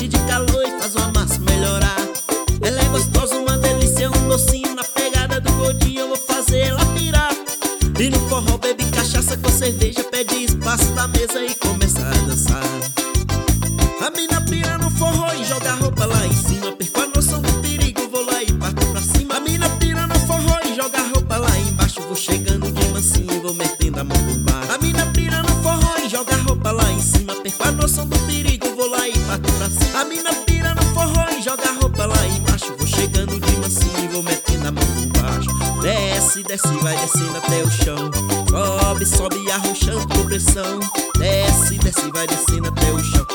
enche de calor e faz uma massa melhorar. Ela é gostosa, uma delícia, um docinho. Na pegada do gordinho eu vou fazer ela pirar. E no forró bebe cachaça com cerveja, pede espaço na mesa e começa a dançar. A mina pira no forró e joga a roupa lá em cima. Perco a noção do perigo, vou lá e parto pra cima. A mina pira no forró e joga a roupa lá embaixo. Vou chegando de mansinho, vou metendo a mão no bar. A mina pira no forró e joga a roupa lá em cima. Perco a noção do perigo, vou lá e parto pra cima. A mina pira no forró e joga a roupa lá embaixo. Vou chegando de mansinho, vou metendo a mão por baixo. Desce, desce, vai descendo até o chão. Sobe, sobe, arrochando com pressão. Desce, desce, vai descendo até o chão.